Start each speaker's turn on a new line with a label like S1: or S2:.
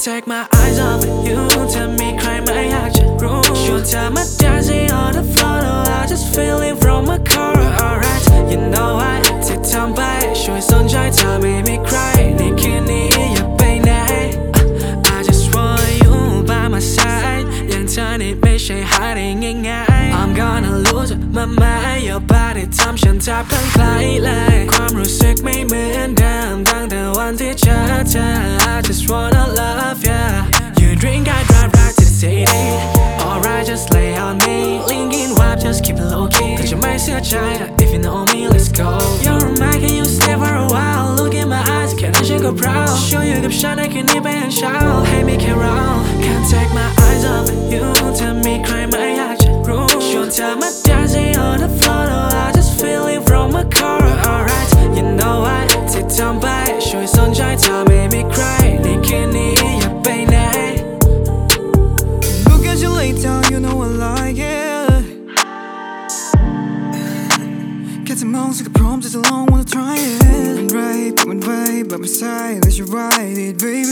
S1: take my eyes off of you เธอมีใครไม่อยากจะรู้ชวนเธอมา dancing on the floor I just feeling from my core alright you know what ที่ทำไปช่วยสนใจเธอไม่มีใครในคืนนี้อย่าไปไหน I just want you by my side อย่างเธอนี่ไม่ใช่หาได้ง่ายๆ I'm gonna lose my mind your body ทำฉันแทบคลั่งไคล้เลยความรู้สึกไม่เหมือนเดิมตั้งแต่วันที่เจอเธอ I just wanna love you you drink I drive right to the city alright just lay on me linking vibe just keep it low key ถ้าจะไม่เสียใจ if you know me let's go you're a man can you stay for a while look in my eyes แค่นั้นฉันก็ proud ช่วยอยู่กับฉันในคืนนี้ไปยันเช้าให้มีแค่เรา can't take my eyes off of you เธอมีใครไม่อยากจะรู้ชวนเธอมา dancing on the floor I just feeling from my core alright you know what ที่ทำไปช่วยสนใจเธอไม่มีใครในคืนนี้อย่าไปไหน
S2: Look at you lay down you know I like it แค่จะมองสักก็พร้อมจะลอง wanna try it เป็นไรเป็นไร by my side let you ride it baby